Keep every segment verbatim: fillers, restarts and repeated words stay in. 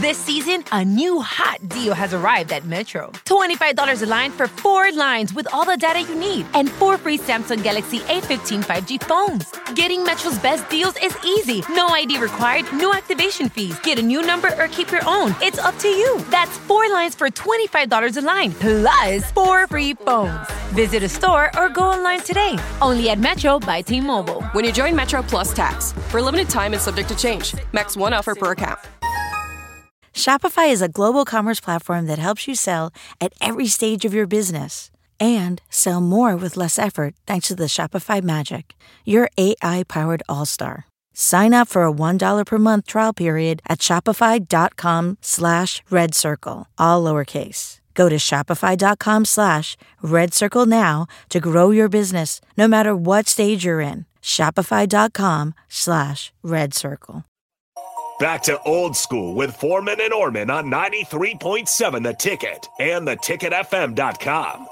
This season, a new hot deal has arrived at Metro. twenty-five dollars a line for four lines with all the data you need and four free Samsung Galaxy A fifteen five G phones. Getting Metro's best deals is easy. No I D required, no activation fees. Get a new number or keep your own. It's up to you. That's four lines for twenty-five dollars a line, plus four free phones. Visit a store or go online today. Only at Metro by T-Mobile. When you join Metro Plus Tax. For a limited time and subject to change. Max one offer per account. Shopify is a global commerce platform that helps you sell at every stage of your business and sell more with less effort thanks to the Shopify Magic, your A I-powered all-star. Sign up for a one dollar per month trial period at shopify.com slash red circle, all lowercase. Go to shopify.com slash red circle now to grow your business no matter what stage you're in. Shopify.com slash red circle. Back to old school with Foreman and Orman on ninety-three point seven The Ticket and the ticket f m dot com.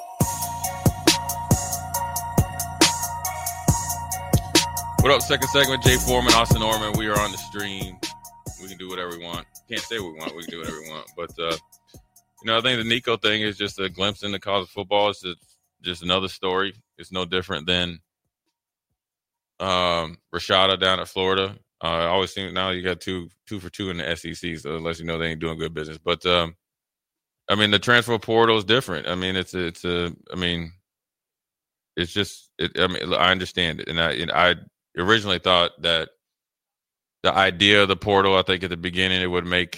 What up, second segment, Jay Foreman, Austin Orman. We are on the stream. We can do whatever we want. Can't say what we want. We can do whatever we want. But, uh, you know, I think the Nico thing is just a glimpse into college football. It's just, just another story. It's no different than um, Rashada down at Florida. Uh, I always think now you got two two for two in the S E C, so unless you know they ain't doing good business. But um, I mean, the transfer portal is different. I mean, it's a, it's a. I mean, it's just. It, I mean, I understand it, and I and I originally thought that the idea of the portal. I think at the beginning it would make,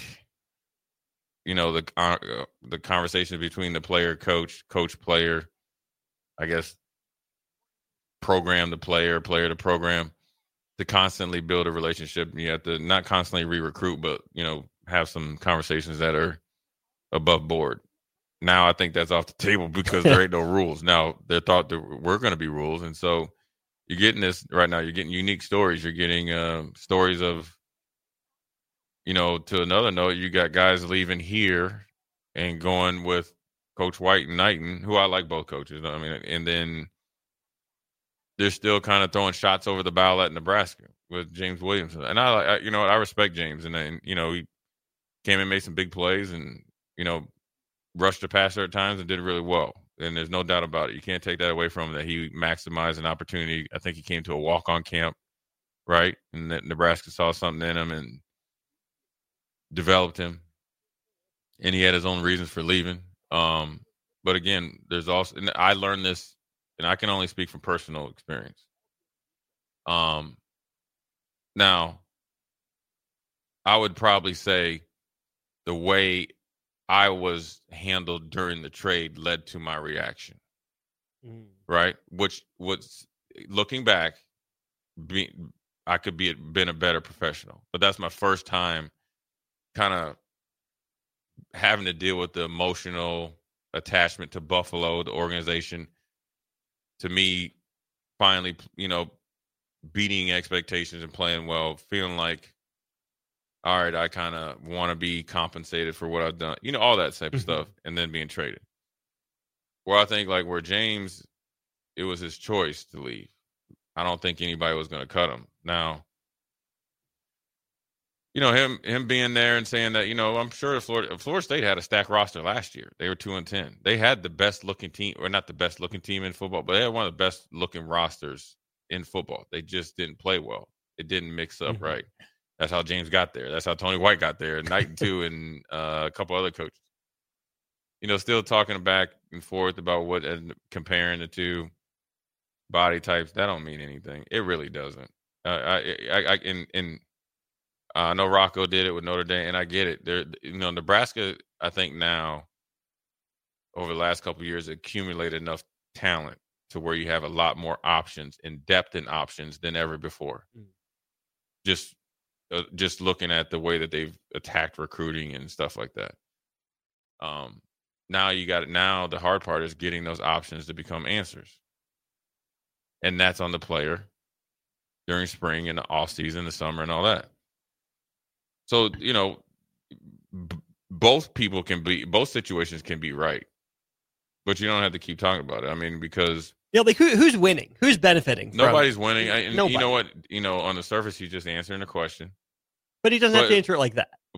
you know, the uh, the conversation between the player, coach, coach, player, I guess, program to player, player to program. To constantly build a relationship, you have to not constantly re-recruit, but, you know, have some conversations that are above board. Now I think that's off the table because there ain't no rules. Now they're thought there were going to be rules. And so you're getting this right now. You're getting unique stories. You're getting uh, stories of, you know, to another note, you got guys leaving here and going with Coach White and Knighton, who I like both coaches. I mean, and then they're still kind of throwing shots over the bow at Nebraska with James Williamson. And I, I you know, I respect James. And then, you know, he came and made some big plays and, you know, rushed the passer at times and did really well. And there's no doubt about it. You can't take that away from him that he maximized an opportunity. I think he came to a walk-on camp, right? And that Nebraska saw something in him and developed him. And he had his own reasons for leaving. Um, but again, there's also, and I learned this, and I can only speak from personal experience. Um, now, I would probably say the way I was handled during the trade led to my reaction, mm. right? Which was, looking back, be, I could be been a better professional. But that's my first time kind of having to deal with the emotional attachment to Buffalo, the organization. To me, finally, you know, beating expectations and playing well, feeling like, all right, I kind of want to be compensated for what I've done, you know, all that type of stuff, and then being traded. Where I think, like, where James, it was his choice to leave. I don't think anybody was going to cut him. Now, you know, him him being there and saying that, you know, I'm sure Florida, Florida State had a stacked roster last year. They were two and ten. They had the best looking team, or not the best looking team in football, but they had one of the best looking rosters in football. They just didn't play well. It didn't mix up mm-hmm. right. That's how James got there. That's how Tony White got there, and Knighton too, and uh, a couple other coaches. You know, still talking back and forth about what, and comparing the two body types. That don't mean anything. It really doesn't. Uh, I, I, I, in, in. Uh, I know Rocco did it with Notre Dame, and I get it. There, you know, Nebraska, I think now, over the last couple of years, accumulated enough talent to where you have a lot more options and depth in options than ever before. Mm. Just, uh, just looking at the way that they've attacked recruiting and stuff like that. Um, now you got it. Now the hard part is getting those options to become answers, and that's on the player during spring and the off season, the summer, and all that. So, you know, b- both people can be, both situations can be right, but you don't have to keep talking about it. I mean, because yeah, like who, who's winning? Who's benefiting? Nobody's from, winning. I, and nobody. You know what? You know, on the surface, he's just answering the question. But he doesn't but, have to answer it like that.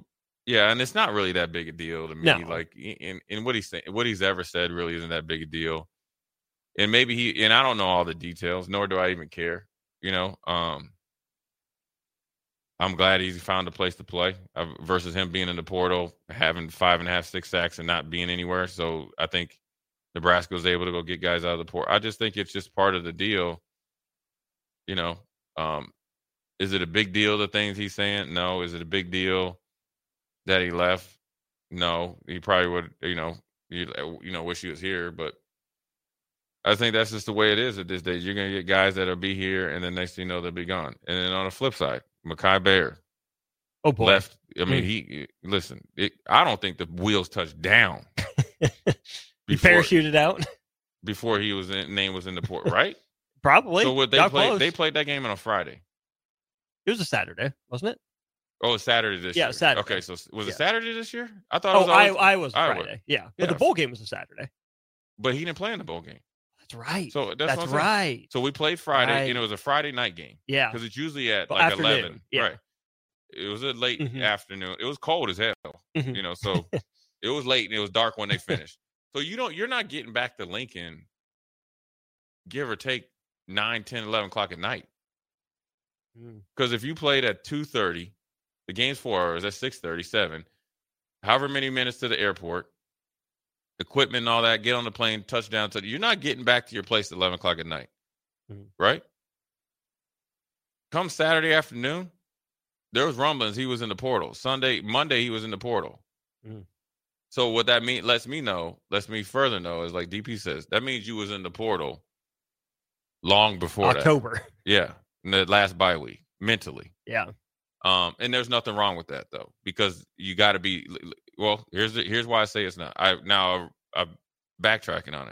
Yeah, and it's not really that big a deal to me. No. Like, in, in what he's saying, what he's ever said really isn't that big a deal. And maybe he, and I don't know all the details, nor do I even care. You know, um, I'm glad he's found a place to play uh, versus him being in the portal, having five and a half, six sacks, and not being anywhere. So I think Nebraska was able to go get guys out of the portal. I just think it's just part of the deal. You know, um, is it a big deal, the things he's saying? No. Is it a big deal that he left? No. He probably would, you know, you, you know, wish he was here, but I think that's just the way it is at this stage. You're going to get guys that'll be here, and then next thing you know, they'll be gone. And then on the flip side, Mekhi Bear oh boy. left. I mean, mm. he listen. It, I don't think the wheels touched down. He parachuted out before he was in, name was in the port, right? Probably. So what they Got played? close. They played that game on a Friday. It was a Saturday, wasn't it? Oh, it's Saturday this yeah, year. Saturday. Okay, so was yeah. it Saturday this year? I thought. Oh, it was always, I I was Iowa. Friday. Yeah, but Yeah. the bowl game was a Saturday. But he didn't play in the bowl game. That's right. So that's, that's what I'm right. saying. So we played Friday, right. and it was a Friday night game. Yeah, because it's usually at well, like afternoon. eleven. Yeah. Right. It was a late mm-hmm. afternoon. It was cold as hell. Mm-hmm. You know, so it was late and it was dark when they finished. So you don't. You're not getting back to Lincoln, give or take nine, ten, eleven o'clock at night. Because mm. if you played at two thirty, the game's four hours. That's six thirty, seven. However many minutes to the airport, equipment and all that. Get on the plane, touchdown. To you're not getting back to your place at eleven o'clock at night, mm. right? Come Saturday afternoon, there was rumblings. He was in the portal. Sunday, Monday, he was in the portal. Mm. So what that mean lets me know, lets me further know is like D P says, that means you was in the portal long before October. That. Yeah, in the last bye week, mentally. Yeah. Um, and there's nothing wrong with that though, because you got to be. Well, here's the, here's why I say it's not. I now I'm backtracking on it.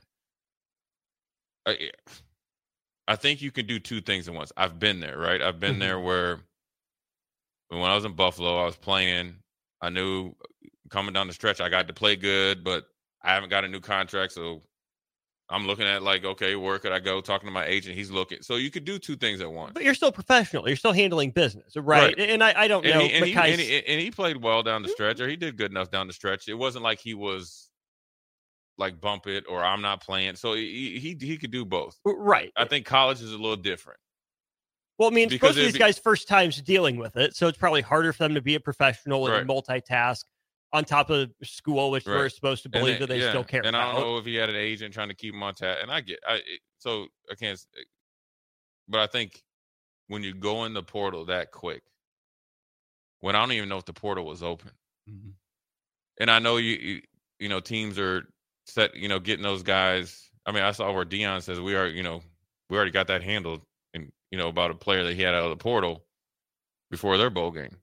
I, I think you can do two things at once. I've been there, right? I've been mm-hmm. there where when I was in Buffalo, I was playing. I knew coming down the stretch, I got to play good, but I haven't got a new contract, so I'm looking at like, okay, where could I go? Talking to my agent, he's looking. So you could do two things at once. But you're still professional. You're still handling business, right? right. And I, I don't and know. He, and, he, and, he, and he played well down the stretch, or he did good enough down the stretch. It wasn't like he was like bump it or I'm not playing. So he he, he could do both. Right. I think college is a little different. Well, I mean, it's most of these be, guys' first times dealing with it, so it's probably harder for them to be a professional and right. multitask on top of school, which right. we're supposed to believe then, that they yeah. still care and about. And I don't know if he had an agent trying to keep him on tap. And I get, I so I can't. But I think when you go in the portal that quick, when I don't even know if the portal was open, mm-hmm. and I know you, you, you know, teams are set, you know, getting those guys. I mean, I saw where Deion says we are, you know, we already got that handled. You know, about a player that he had out of the portal before their bowl game.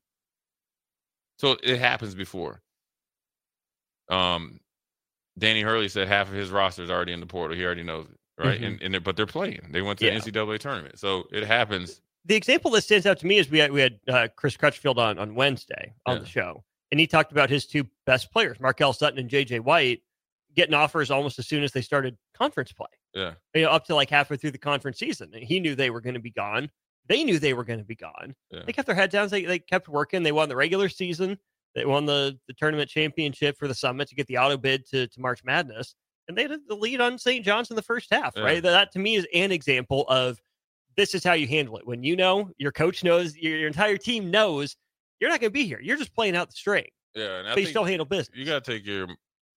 So it happens before. Um, Danny Hurley said half of his roster is already in the portal. He already knows it, right? Mm-hmm. And, and but they're playing. They went to yeah. the N C double A tournament. So it happens. The example that stands out to me is we had, we had uh, Chris Crutchfield on, on Wednesday on yeah. the show. And he talked about his two best players, Markell Sutton and J J White, getting offers almost as soon as they started conference play. Yeah. You know, up to like halfway through the conference season. And he knew they were going to be gone. They knew they were going to be gone. Yeah. They kept their heads down. They, they kept working. They won the regular season. They won the, the tournament championship for the Summit to get the auto bid to, to March Madness. And they had the lead on Saint John's in the first half, yeah. right? That, that to me is an example of this is how you handle it. When you know, your coach knows, your, your entire team knows, you're not going to be here. You're just playing out the string. Yeah, and I but think you still handle business. You got to take your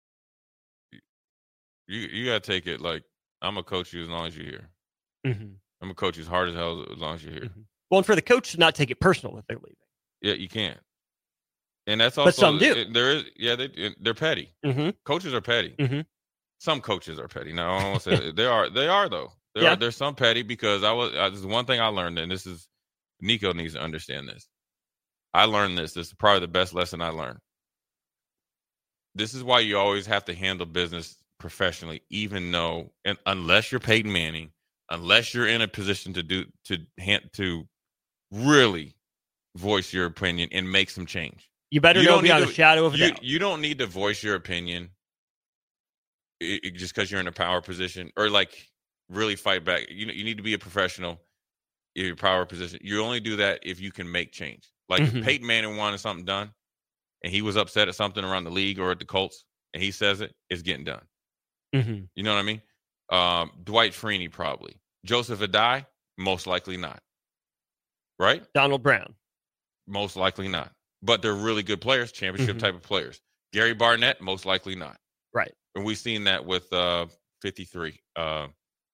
you you got to take it like, I'm going to coach you as long as you're here. Mm-hmm. I'm going to coach you as hard as hell as long as you're here. Mm-hmm. Well, and for the coach to not take it personal if they're leaving. Yeah, you can't. And that's also, but some do. It, there is, yeah, they, they're petty. Mm-hmm. Coaches are petty. Mm-hmm. Some coaches are petty. No, I don't want to say they are. They are though. There yeah. are. There's some petty because I was. I, this is one thing I learned, and this is Nico needs to understand this. I learned this. This is probably the best lesson I learned. This is why you always have to handle business professionally, even though, and unless you're Peyton Manning, unless you're in a position to do to hand to really voice your opinion and make some change. You better you know beyond a shadow of a you, doubt. You don't need to voice your opinion it, it, just because you're in a power position or like really fight back. You know, you need to be a professional in your power position. You only do that if you can make change. Like mm-hmm. if Peyton Manning wanted something done, and he was upset at something around the league or at the Colts, and he says it, it's getting done. Mm-hmm. You know what I mean? Um, Dwight Freeney probably. Joseph Adai, most likely not. Right? Donald Brown. Most likely not. But they're really good players, championship mm-hmm. type of players. Gary Barnett, most likely not. Right. And we've seen that with uh, fifty-three, uh,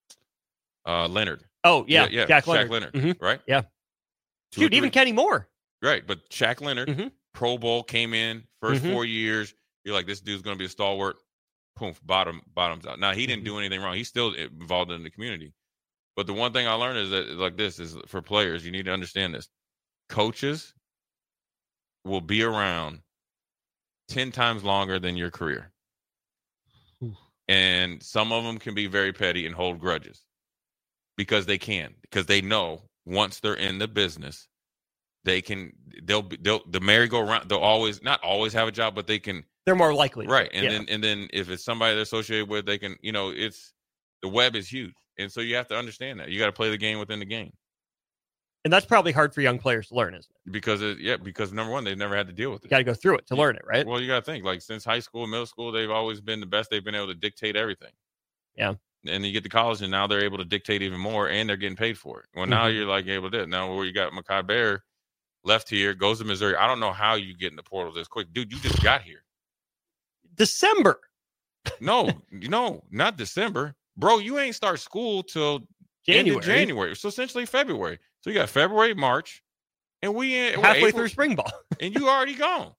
uh, Leonard. Oh, yeah. yeah, yeah. Jack Shaq Leonard. Leonard, Mm-hmm. right? Yeah. Two Dude, even Kenny Moore. Right, but Shaq Leonard, mm-hmm. Pro Bowl, came in, first mm-hmm. four years. You're like, this dude's going to be a stalwart. Poof, bottom, bottoms out. Now, he didn't mm-hmm. do anything wrong. He's still involved in the community. But the one thing I learned is that, like this, is for players, you need to understand this. Coaches will be around ten times longer than your career. Ooh. And some of them can be very petty and hold grudges because they can, because they know once they're in the business, they can, they'll be, they'll, the merry-go-round, they'll always, not always have a job, but they can. They're more likely. Right. And yeah. then, and then if it's somebody they're associated with, they can, you know, it's, the web is huge. And so you have to understand that. You got to play the game within the game. And that's probably hard for young players to learn, isn't it? Because, it, yeah, because number one, they've never had to deal with it. You got to go through it to learn it, right? Well, you got to think, like, since high school, middle school, they've always been the best. They've been able to dictate everything. Yeah. And you get to college, and now they're able to dictate even more, and they're getting paid for it. Well, now mm-hmm. you're, like, able to do it. Now, where you got Mekhi Bear left here, goes to Missouri. I don't know how you get in the portal this quick. Dude, you just got here. December. No, no, not December. Bro, you ain't start school till January. January. So essentially February. So you got February, March, and we in halfway April, through spring ball. And you already gone.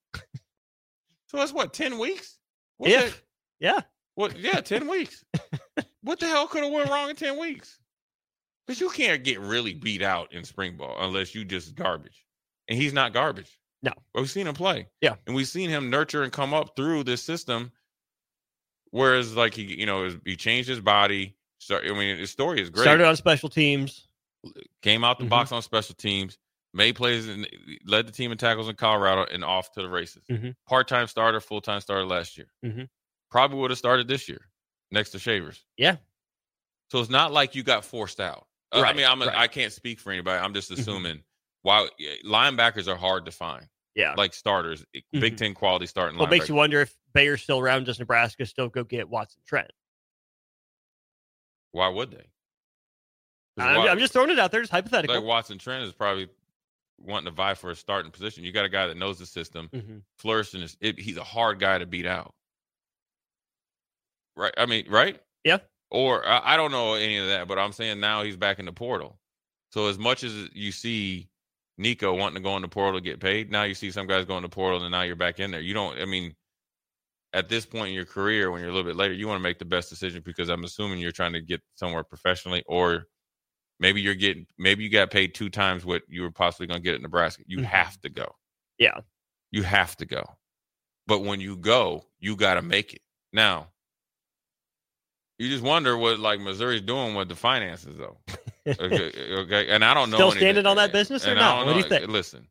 So that's what, ten weeks? What yeah. the, yeah. What yeah, ten weeks. What the hell could have went wrong in ten weeks? Because you can't get really beat out in spring ball unless you just garbage. And he's not garbage. No. But we've seen him play. Yeah. And we've seen him nurture and come up through this system. Whereas, like, he, you know, he changed his body. Start, I mean, his story is great. Started on special teams. Came out the mm-hmm. box on special teams. Made plays and led the team in tackles in Colorado and off to the races. Mm-hmm. Part-time starter, full-time starter last year. Mm-hmm. Probably would have started this year next to Shavers. Yeah. So it's not like you got forced out. Right, I mean, I'm a, right. I can't speak for anybody. I'm just assuming while linebackers are hard to find. Yeah. Like starters, mm-hmm. Big Ten quality starting well, linebackers. It makes you wonder if Bayer's still around. Does Nebraska still go get Watson Trent? Why would they? I'm, why, I'm just throwing it out there. It's hypothetical. Like Watson Trent is probably wanting to vie for a starting position. You got a guy that knows the system, mm-hmm. flourished in his, it, he's a hard guy to beat out. Right? I mean, right? Yeah. Or I, I don't know any of that, but I'm saying now he's back in the portal. So as much as you see Nico wanting to go in the portal to get paid, now you see some guys going to the portal and now you're back in there. You don't, I mean, at this point in your career, when you're a little bit later, you want to make the best decision because I'm assuming you're trying to get somewhere professionally, or maybe you're getting, maybe you got paid two times what you were possibly going to get at Nebraska. You mm-hmm. have to go. Yeah. You have to go. But when you go, you got to make it. Now, you just wonder what like Missouri's doing with the finances, though. Okay, okay, and I don't know. Still anything. standing on that business or not? What do you think? Listen,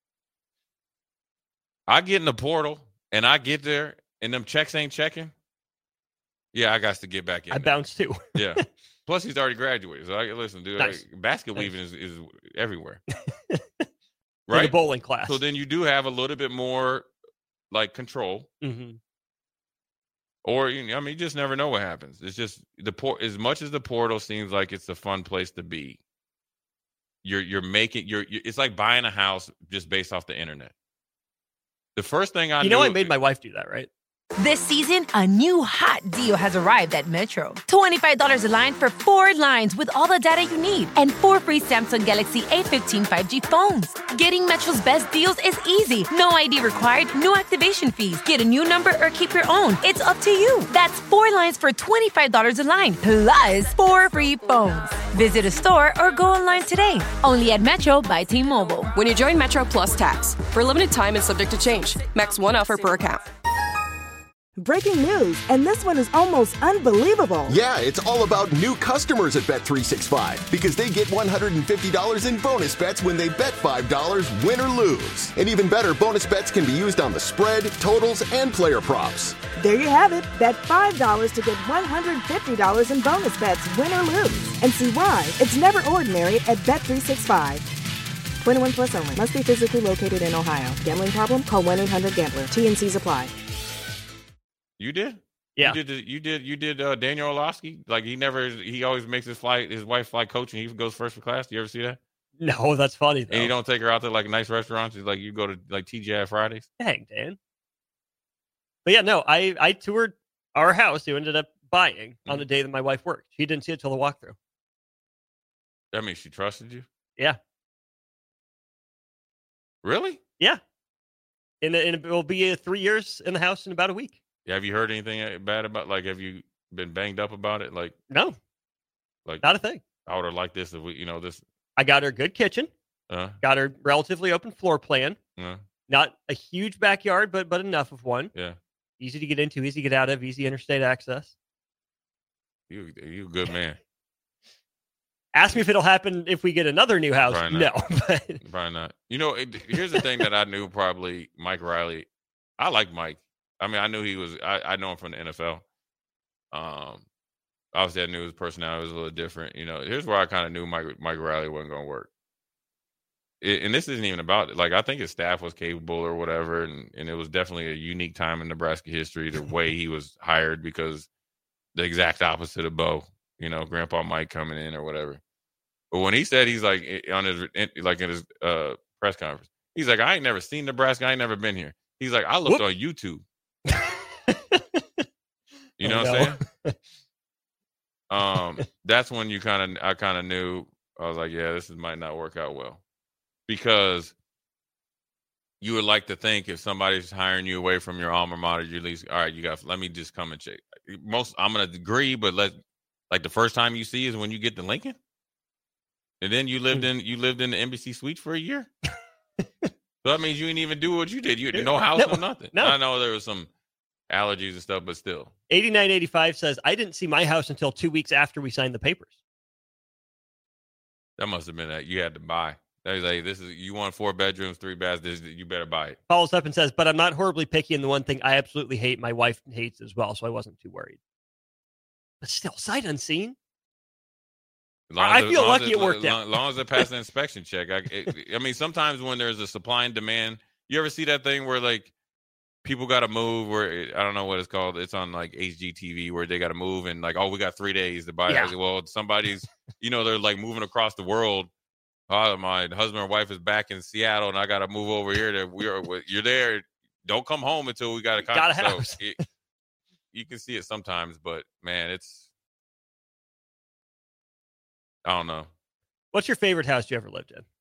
I get in the portal and I get there, and them checks ain't checking. Yeah, I got to get back in. I there. bounce too. Yeah. Plus, he's already graduated. So, I listen, dude. Nice. Like, basket nice. weaving is, is everywhere. Right, the bowling class. So then you do have a little bit more like control. Mm-hmm. Or, you know, I mean, you just never know what happens. It's just the port. As much as the portal seems like it's a fun place to be, you're you're making you're, you're it's like buying a house just based off the internet. The first thing I you knew, know I made my wife do that, right? This season, a new hot deal has arrived at Metro. twenty-five dollars a line for four lines with all the data you need and four free Samsung Galaxy A fifteen five G phones. Getting Metro's best deals is easy. No I D required, no activation fees. Get a new number or keep your own. It's up to you. That's four lines for twenty-five dollars a line, plus four free phones. Visit a store or go online today. Only at Metro by T-Mobile. When you join Metro Plus Tax, for a limited time and subject to change. Max one offer per account. Breaking news, and this one is almost unbelievable. Yeah, it's all about new customers at Bet three sixty-five because they get one hundred fifty dollars in bonus bets when they bet five dollars, win or lose. And even better, bonus bets can be used on the spread, totals, and player props. There you have it. Bet five dollars to get one hundred fifty dollars in bonus bets, win or lose. And see why it's never ordinary at Bet three sixty-five. twenty-one plus only. Must be physically located in Ohio. Gambling problem? Call one eight hundred gambler. T and C's apply. You did? Yeah. You did. You did. You did. Uh, Daniel Orlovsky. Like he never. He always makes his flight. His wife fly coach, and he goes first for class. Do you ever see that? No, that's funny though. And you don't take her out to like nice restaurants. It's like you go to like T G I Fridays. Dang, Dan. But yeah, no, I I toured our house. You ended up buying mm-hmm. on the day that my wife worked. She didn't see it till the walkthrough. That means she trusted you? Yeah. Really? Yeah. And it will be uh, three years in the house in about a week. Yeah, have you heard anything bad about? Like, have you been banged up about it? Like, no, like not a thing. I would have liked this if we, you know, this. I got her a good kitchen. Uh, got her relatively open floor plan. Uh, Not a huge backyard, but but enough of one. Yeah. Easy to get into, easy to get out of, easy interstate access. You you a good man. Ask me if it'll happen if we get another new house. No, but probably not. You know, it, here's the thing that I knew probably Mike Riley. I like Mike. I mean, I knew he was. I, I know him from the N F L. Um, obviously, I knew his personality was a little different. You know, here's where I kind of knew Mike Mike Riley wasn't going to work. It, and this isn't even about it. Like, I think his staff was capable or whatever, and and it was definitely a unique time in Nebraska history. The way he was hired, because the exact opposite of Bo. You know, Grandpa Mike coming in or whatever. But when he said he's like on his like in his uh, press conference, he's like, I ain't never seen Nebraska. I ain't never been here. He's like, I looked Whoop. on YouTube. You know oh, what I'm no. saying? Um, that's when you kind of I kind of knew. I was like, yeah, this is, might not work out well, because you would like to think if somebody's hiring you away from your alma mater, you at least, all right, you got. Let me just come and check. Most I'm gonna agree, but let. Like the first time you see is when you get to Lincoln, and then you lived in you lived in the Embassy Suites for a year. So that means you didn't even do what you did. You had no house, no, no nothing. No. I know there was some allergies and stuff, but still. eighty-nine eighty-five says, I didn't see my house until two weeks after we signed the papers. That must have been that you had to buy. That was like, this is you want four bedrooms, three baths. This, you better buy it. Follows up and says, but I'm not horribly picky, and the one thing I absolutely hate, my wife hates as well, so I wasn't too worried. But still, sight unseen. I feel lucky it worked out. As long as it passed the inspection check. I, it, I mean, sometimes when there's a supply and demand, you ever see that thing where like people got to move? Where it, I don't know what it's called. It's on like H G T V where they got to move, and like, oh, we got three days to buy. Yeah. Well, somebody's, you know, they're like moving across the world. Oh, my husband or wife is back in Seattle, and I got to move over here. To we are, you're there. Don't come home until we got a got a house. So it, you can see it sometimes, but man, it's, I don't know. What's your favorite house you ever lived in?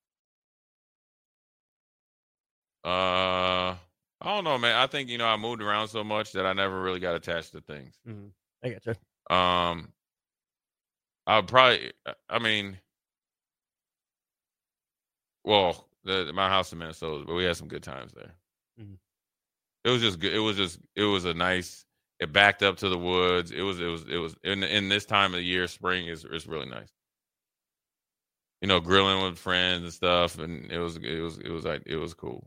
Uh, I don't know, man. I think, you know, I moved around so much that I never really got attached to things. Mm-hmm. I get you. Um, I would probably, I mean, well, the, my house in Minnesota, but we had some good times there. Mm-hmm. It was just good. It was just, it was a nice, it backed up to the woods. It was, it was, it was in in this time of the year, spring is it's really nice. You know, grilling with friends and stuff, and it was, it was, it was like, it was cool.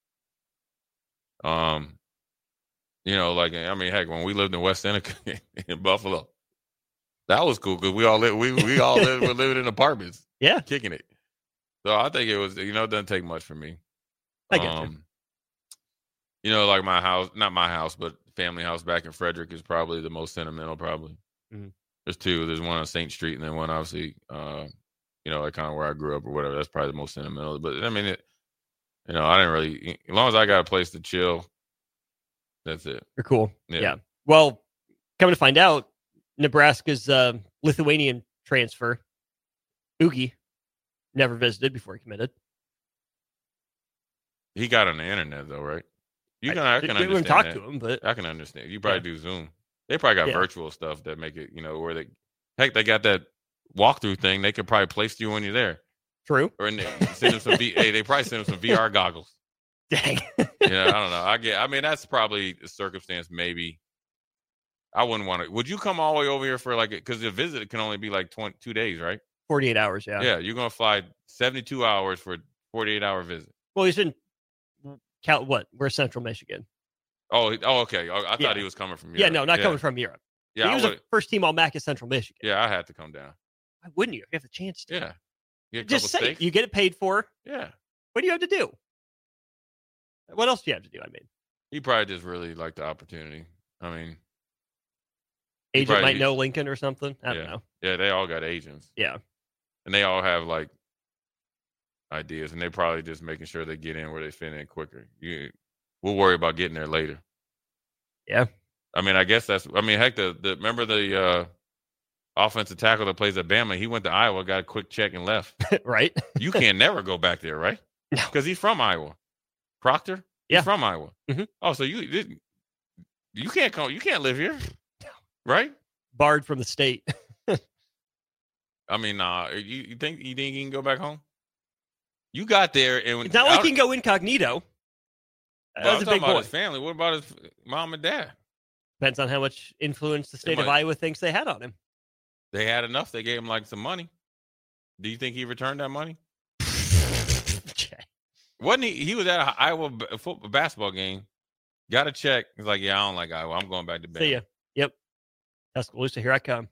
Um, you know, like I mean, heck, when we lived in West Seneca in Buffalo, that was cool because we all lived, we we all lived, were living in apartments, yeah, kicking it. So I think it was, you know, it doesn't take much for me. I get um, you. You know, like my house, not my house, but family house back in Frederick is probably the most sentimental, probably. Mm-hmm. There's two. There's one on Saint Street and then one, obviously, uh, you know, like kind of where I grew up or whatever. That's probably the most sentimental. But, I mean, it, you know, I didn't really, as long as I got a place to chill, that's it. You're cool. Yeah. yeah. Well, coming to find out, Nebraska's uh, Lithuanian transfer, Oogie, never visited before he committed. He got on the internet, though, right? You can, I, I can understand. understand talk that. to him, but I can understand. You probably yeah. do Zoom. They probably got yeah. virtual stuff that make it, you know, where they, heck, they got that walkthrough thing. They could probably place you when you're there. True. Or in the, send them some V. Hey, they probably send them some V R goggles. Dang. Yeah, I don't know. I get. I mean, that's probably a circumstance. Maybe I wouldn't want to. Would you come all the way over here for like? Because the visit can only be like twenty, two days, right? Forty-eight hours. Yeah. Yeah, you're gonna fly seventy-two hours for a forty-eight hour visit. Well, he's in Cal. What? We're Central Michigan. Oh, oh, okay. I, I thought yeah. he was coming from Europe. Yeah, no, not yeah. coming from Europe. Yeah, he was a first team All M A C at Central Michigan. Yeah, I had to come down. Why wouldn't you? If you have the chance to. Yeah. Just say steaks. you get it paid for. Yeah. What do you have to do? What else do you have to do? I mean, he probably just really liked the opportunity. I mean, agent probably, might know Lincoln or something. I yeah. don't know. Yeah, they all got agents. Yeah. And they all have like ideas, and they probably just making sure they get in where they fit in quicker. You, we'll worry about getting there later. Yeah. I mean, I guess that's, I mean, heck, the, the remember the uh, offensive tackle that plays at Bama, he went to Iowa, got a quick check and left. Right. You can never go back there, right? No. Because he's from Iowa. Proctor? He's Yeah. from Iowa. Mm-hmm. Oh, so you didn't, you can't come, you can't live here, right? Barred from the state. I mean, nah, you, you think you think you can go back home? You got there, and It's not like he can go incognito. That That's I'm a talking big about boy. his family. What about his mom and dad? Depends on how much influence the state of might- Iowa thinks they had on him. They had enough. They gave him like some money. Do you think he returned that money? Okay. Wasn't he? He was at an Iowa b- football basketball game. Got a check. He's like, yeah, I don't like Iowa. I'm going back to Bama. See ya. Yep. Tuscaloosa, here I come.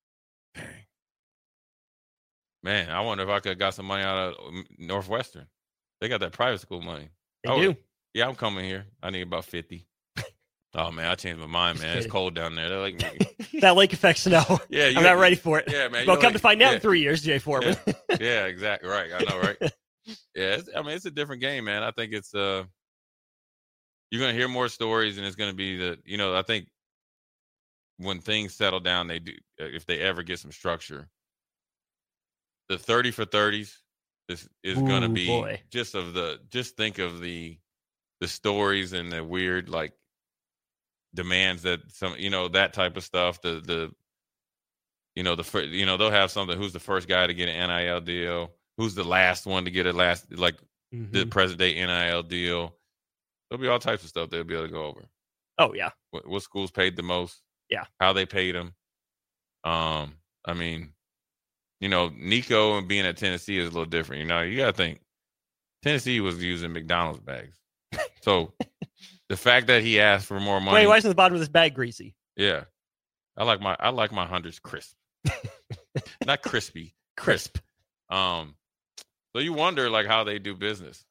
Man, I wonder if I could have got some money out of Northwestern. They got that private school money. They I do. would- Yeah, I'm coming here. I need about fifty. Oh, man, I changed my mind, man. It's kidding. cold down there. They're like, That lake effect snow. yeah, you I'm not ready for it. Yeah, man. Well, you're come like- to find out yeah. in three years, Jay Foreman. Yeah, yeah, exactly. Right. I know, right? Yeah, it's, I mean, it's a different game, man. I think it's uh, you're gonna hear more stories, and it's gonna be the, you know, I think when things settle down, they do, if they ever get some structure, the thirty for thirties is is gonna Ooh, be boy. just of the, just think of the the stories and the weird like demands that some, you know, that type of stuff. The the you know the fir- you know they'll have something. Who's the first guy to get an N I L deal? Who's the last one to get a last, like Mhm. the present day N I L deal? There'll be all types of stuff they'll be able to go over. Oh, yeah. What, what schools paid the most? Yeah. How they paid them. Um, I mean, you know, Nico and being at Tennessee is a little different. You know, you got to think Tennessee was using McDonald's bags. So the fact that he asked for more money. Wait, why isn't the bottom of this bag greasy? Yeah. I like my I like my hundreds crisp. Not crispy. Crisp. Um, so you wonder like how they do business.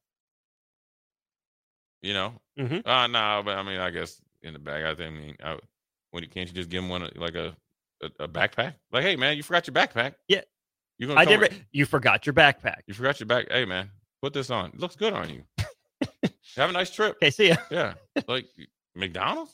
You know? Mhm. Uh no, but I mean, I guess in the bag, I think I mean I, when you can't you just give them one like a, a, a backpack? Like, hey man, you forgot your backpack. Yeah. You gonna I come did. with- Re- you forgot your backpack. you forgot your back. Hey man, put this on. It looks good on you. Have a nice trip. Okay, see ya. Yeah. Like McDonald's?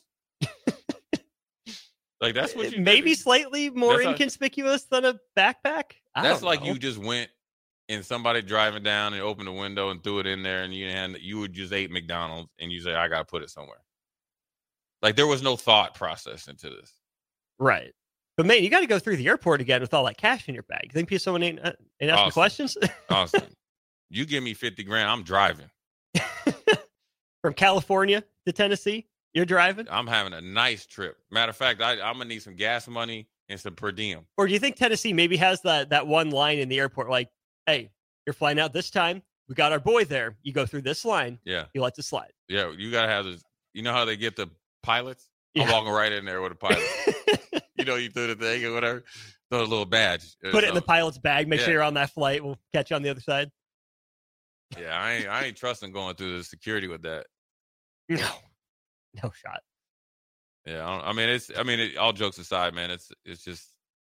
Like that's what you Maybe did. slightly more That's how- inconspicuous than a backpack. I That's don't like know. you just went and somebody driving down and opened the window and threw it in there, and you and you would just ate McDonald's and you say, I gotta put it somewhere. Like there was no thought process into this. Right. But man, you got to go through the airport again with all that cash in your bag. You think people someone ain't, uh, ain't asking Awesome. questions? Honestly. You give me fifty grand, I'm driving. From California to Tennessee, you're driving? I'm having a nice trip. Matter of fact, I, I'm gonna need some gas money and some per diem. Or do you think Tennessee maybe has that that one line in the airport like, hey, you're flying out this time. We got our boy there. You go through this line. Yeah. You let it slide. Yeah. You gotta have this. You know how they get the pilots? I'm Yeah. walking right in there with a pilot. You know, you threw the thing or whatever. Throw a little badge. or Put it in the something. pilot's bag. Make Yeah. sure you're on that flight. We'll catch you on the other side. Yeah, I ain't I ain't trusting going through the security with that. No. No shot. Yeah, I, don't, I mean it's. I mean, it, all jokes aside, man, it's it's just.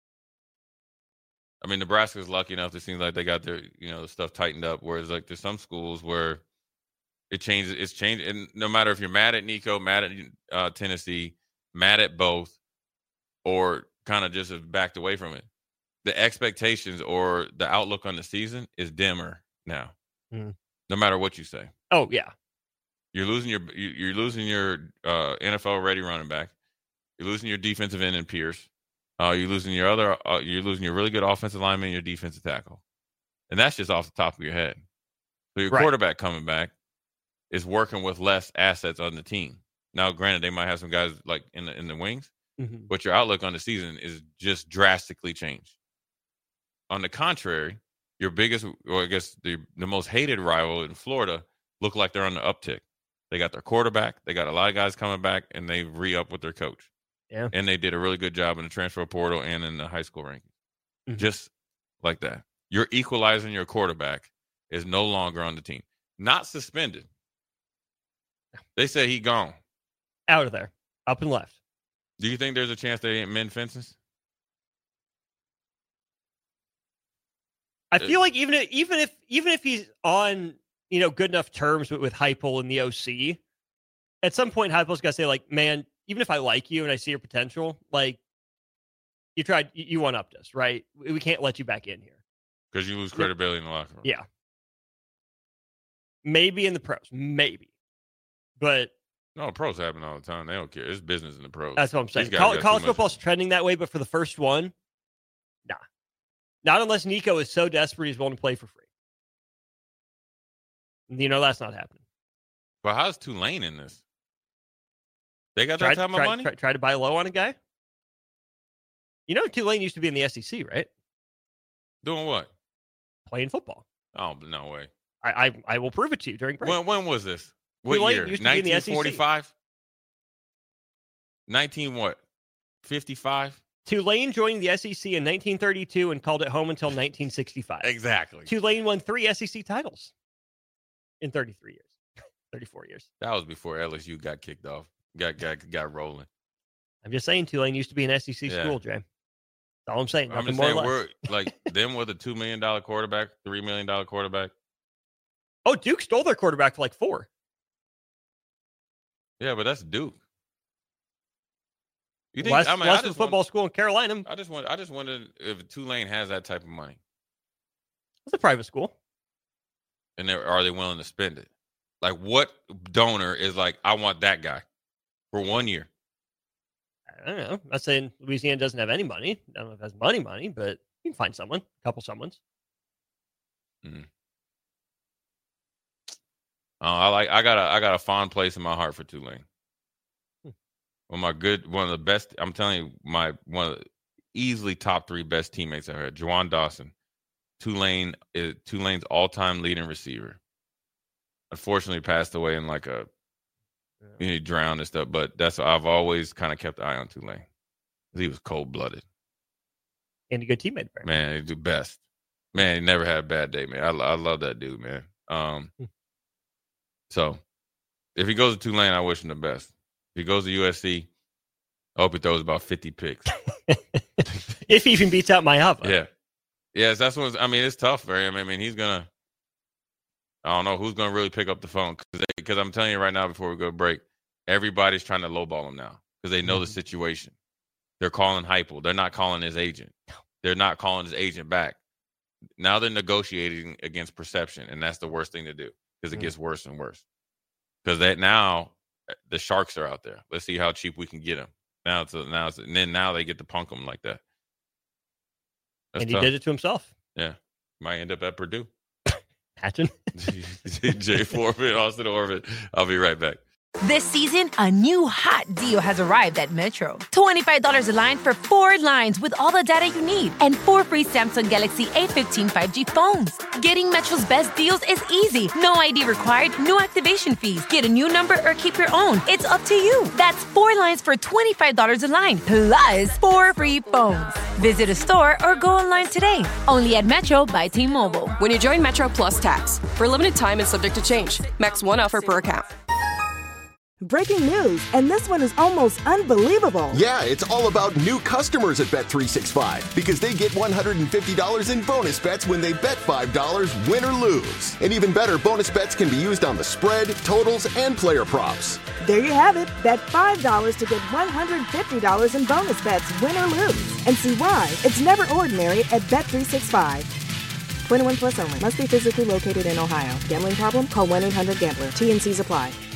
I mean, Nebraska's lucky enough. It seems like they got their you know stuff tightened up. Whereas like there's some schools where it changes. It's changed, and no matter if you're mad at Nico, mad at uh, Tennessee, mad at both, or kind of just have backed away from it, the expectations or the outlook on the season is dimmer now. Mm. No matter what you say. Oh, yeah. You're losing your you- you're losing your uh, N F L ready running back. You're losing your defensive end in Pierce. Uh, you're losing your other. Uh, you're losing your really good offensive lineman and your defensive tackle, and that's just off the top of your head. So your Right. quarterback coming back is working with less assets on the team. Now, granted, they might have some guys like in the in the wings, Mhm. but your outlook on the season is just drastically changed. On the contrary, your biggest, or I guess the the most hated rival in Florida, look like they're on the uptick. They got their quarterback. They got a lot of guys coming back, and they re-up with their coach. Yeah. And they did a really good job in the transfer portal and in the high school rankings. Mhm. Just like that. You're equalizing your quarterback is no longer on the team. Not suspended. They said he gone. Out of there. Up and left. Do you think there's a chance they mend fences? I feel like even if, even if even if he's on, you know, good enough terms with, with Heupel and the O C, at some point Heupel's got to say, like, man, even if I like you and I see your potential, like, you tried, you, you one-upped us, right? We can't let you back in here. Because you lose credibility in the locker room. Yeah. Maybe in the pros. Maybe. But no, pros happen all the time. They don't care. It's business in the pros. That's what I'm saying. College, college football's trending that way, but for the first one, nah. Not unless Nico is so desperate he's willing to play for free. You know that's not happening. But how's Tulane in this? They got try, that type try, of money? Try, try to buy low on a guy? You know Tulane used to be in the S E C, right? Doing what? Playing football. Oh, no way. I I, I will prove it to you during break. When, when was this? What Tulane year? used to be in the S E C. nineteen forty-five? nineteen what? fifty-five? Tulane joined the S E C in nineteen thirty-two and called it home until nineteen sixty-five. Exactly. Tulane won three S E C titles in thirty-three years, thirty-four years. That was before L S U got kicked off, got got got rolling. I'm just saying Tulane used to be an S E C yeah. school, Jay. That's all I'm saying. I'm just saying we're like them with a two million dollar quarterback, three million dollar quarterback. Oh, Duke stole their quarterback for like four. Yeah, but that's Duke. You think less, I mean, less I just football want, school in Carolina? I just want, I just wondered if Tulane has that type of money. It's a private school, and are they willing to spend it? Like, what donor is like, I want that guy for one year? I don't know. I'm not saying Louisiana doesn't have any money. I don't know if it has money, money, but you can find someone, a couple someones. Mm. Oh, I like. I got a. I got a fond place in my heart for Tulane. Hmm. One of my good, one of the best. I'm telling you, my one of the easily top three best teammates I had. Juwan Dawson, Tulane is Tulane's all-time leading receiver. Unfortunately, passed away in like a, yeah. he drowned and stuff. But that's I've always kind of kept an eye on Tulane. He was cold-blooded and a good teammate. Right? Man, he's the best. Man, he never had a bad day, man. I, I love that dude, man. Um. Hmm. So, if he goes to Tulane, I wish him the best. If he goes to U S C, I hope he throws about fifty picks. If he even beats out Mayava. Yeah. Yes, that's what, I mean, it's tough, right? I mean, he's going to, I don't know who's going to really pick up the phone. Because I'm telling you right now, before we go to break, everybody's trying to lowball him now because they know mm-hmm. the situation. They're calling Heupel. They're not calling his agent. They're not calling his agent back. Now they're negotiating against perception, and that's the worst thing to do. Because it gets worse and worse. Because that now the sharks are out there. Let's see how cheap we can get them. Now it's a, now it's, and then now they get to punk them like that. That's and he tough. did it to himself. Yeah, might end up at Purdue. Imagine. Jay Foreman, Austin Orbit. I'll be right back. This season, a new hot deal has arrived at Metro. twenty-five dollars a line for four lines with all the data you need and four free Samsung Galaxy A fifteen five G phones. Getting Metro's best deals is easy. No I D required, no activation fees. Get a new number or keep your own. It's up to you. That's four lines for twenty-five dollars a line, plus four free phones. Visit a store or go online today. Only at Metro by T-Mobile. When you join Metro Plus Tax, for a limited time and subject to change. Max one offer per account. Breaking news, and this one is almost unbelievable. Yeah, it's all about new customers at Bet three sixty-five because they get one hundred fifty dollars in bonus bets when they bet five dollars, win or lose. And even better, bonus bets can be used on the spread, totals, and player props. There you have it. Bet five dollars to get one hundred fifty dollars in bonus bets, win or lose. And see why it's never ordinary at Bet three sixty-five. twenty-one plus only. Must be physically located in Ohio. Gambling problem? Call one eight hundred gambler. T N Cs apply.